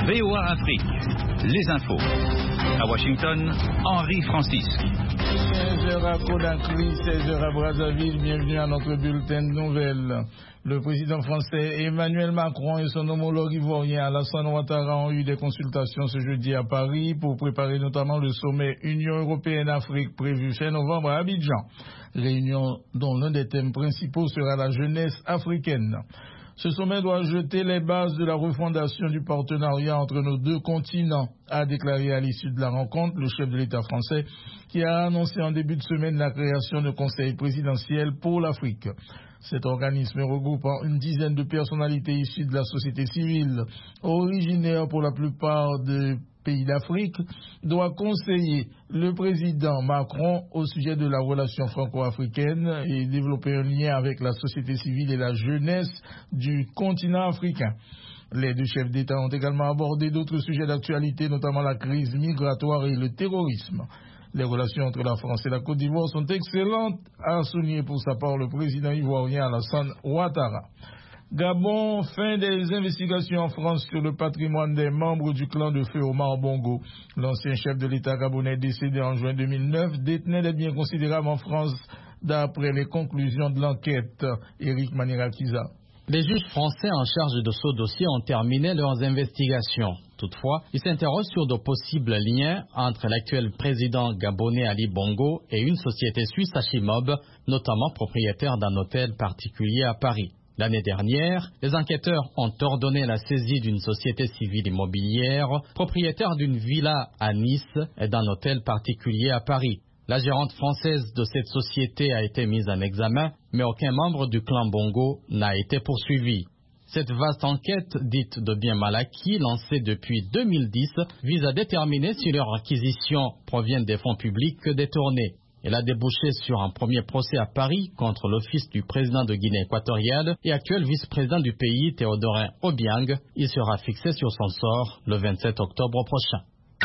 VOA Afrique, les infos. À Washington, Henri Francis. 15h à Conakry, 16h à Brazzaville, bienvenue à notre bulletin de nouvelles. Le président français Emmanuel Macron et son homologue ivoirien Alassane Ouattara ont eu des consultations ce jeudi à Paris pour préparer notamment le sommet Union européenne-Afrique prévu fin novembre à Abidjan. Réunion dont l'un des thèmes principaux sera la jeunesse africaine. Ce sommet doit jeter les bases de la refondation du partenariat entre nos deux continents, a déclaré à l'issue de la rencontre le chef de l'État français qui a annoncé en début de semaine la création d'un conseil présidentiel pour l'Afrique. Cet organisme regroupant une dizaine de personnalités issues de la société civile, originaires pour la plupart des pays d'Afrique, doit conseiller le président Macron au sujet de la relation franco-africaine et développer un lien avec la société civile et la jeunesse du continent africain. Les deux chefs d'État ont également abordé d'autres sujets d'actualité, notamment la crise migratoire et le terrorisme. Les relations entre la France et la Côte d'Ivoire sont excellentes, a souligné pour sa part le président ivoirien Alassane Ouattara. Gabon, fin des investigations en France sur le patrimoine des membres du clan de feu Omar Bongo. L'ancien chef de l'État gabonais décédé en juin 2009 détenait des biens considérables en France d'après les conclusions de l'enquête. Éric Manirakiza. Les juges français en charge de ce dossier ont terminé leurs investigations. Toutefois, ils s'interrogent sur de possibles liens entre l'actuel président gabonais Ali Bongo et une société suisse Achimob, notamment propriétaire d'un hôtel particulier à Paris. L'année dernière, les enquêteurs ont ordonné la saisie d'une société civile immobilière, propriétaire d'une villa à Nice et d'un hôtel particulier à Paris. La gérante française de cette société a été mise en examen, mais aucun membre du clan Bongo n'a été poursuivi. Cette vaste enquête, dite de biens mal acquis, lancée depuis 2010, vise à déterminer si leur acquisition provient des fonds publics détournés. Elle a débouché sur un premier procès à Paris contre le fils du président de Guinée équatoriale et actuel vice-président du pays, Théodorin Obiang. Il sera fixé sur son sort le 27 octobre prochain.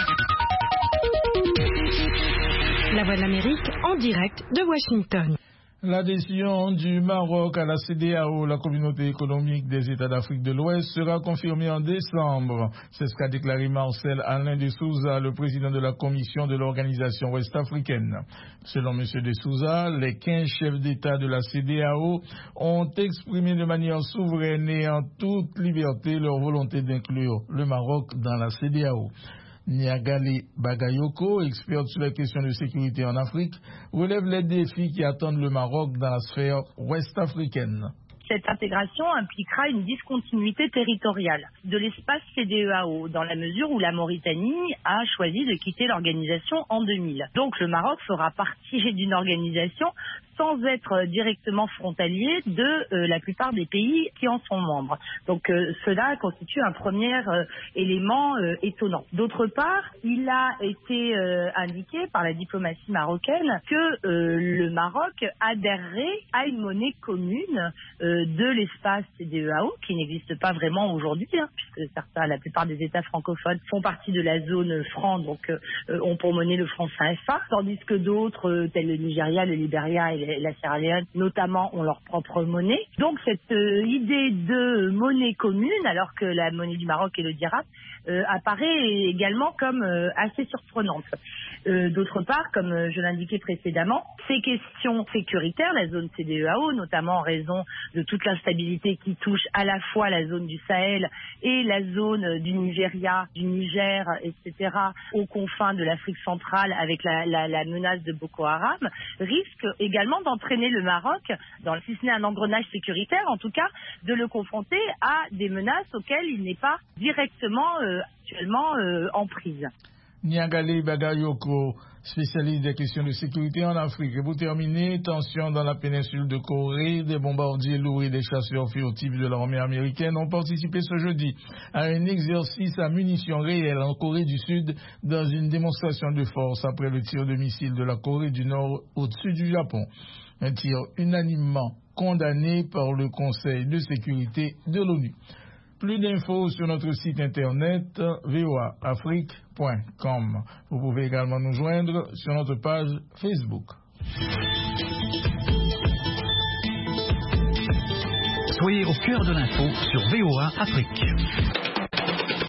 La Voix de l'Amérique en direct de Washington. L'adhésion du Maroc à la CEDEAO, la communauté économique des États d'Afrique de l'Ouest, sera confirmée en décembre. C'est ce qu'a déclaré Marcel Alain de Souza, le président de la commission de l'organisation ouest-africaine. Selon M. de Souza, les 15 chefs d'État de la CEDEAO ont exprimé de manière souveraine et en toute liberté leur volonté d'inclure le Maroc dans la CEDEAO. Niagale Bagayoko, experte sur les questions de sécurité en Afrique, relève les défis qui attendent le Maroc dans la sphère ouest-africaine. Cette intégration impliquera une discontinuité territoriale de l'espace CEDEAO, dans la mesure où la Mauritanie a choisi de quitter l'organisation en 2000. Donc le Maroc fera partie d'une organisation sans être directement frontalier de la plupart des pays qui en sont membres. Donc cela constitue un premier élément étonnant. D'autre part, il a été indiqué par la diplomatie marocaine que le Maroc adhérerait à une monnaie commune de l'espace CEDEAO, qui n'existe pas vraiment aujourd'hui, puisque la plupart des États francophones font partie de la zone franc, donc ont pour monnaie le franc CFA, tandis que d'autres, tels le Nigeria, le Libéria et la Sierra Leone, notamment, ont leur propre monnaie. Donc cette idée de monnaie commune, alors que la monnaie du Maroc est le dirham, apparaît également comme assez surprenante. D'autre part, comme je l'indiquais précédemment, ces questions sécuritaires, la zone CEDEAO, notamment en raison de toute l'instabilité qui touche à la fois la zone du Sahel et la zone du Nigeria, du Niger, etc., aux confins de l'Afrique centrale avec la menace de Boko Haram, risquent également d'entraîner le Maroc, si ce n'est un engrenage sécuritaire, en tout cas, de le confronter à des menaces auxquelles il n'est pas directement actuellement en prise. Niagale Bagayoko, spécialiste des questions de sécurité en Afrique. Et pour terminer, tension dans la péninsule de Corée, des bombardiers lourds et des chasseurs furtifs de l'armée américaine ont participé ce jeudi à un exercice à munitions réelles en Corée du Sud dans une démonstration de force après le tir de missiles de la Corée du Nord au-dessus du Japon. Un tir unanimement condamné par le Conseil de sécurité de l'ONU. Plus d'infos sur notre site internet voaafrique.com. Vous pouvez également nous joindre sur notre page Facebook. Soyez au cœur de l'info sur VOA Afrique.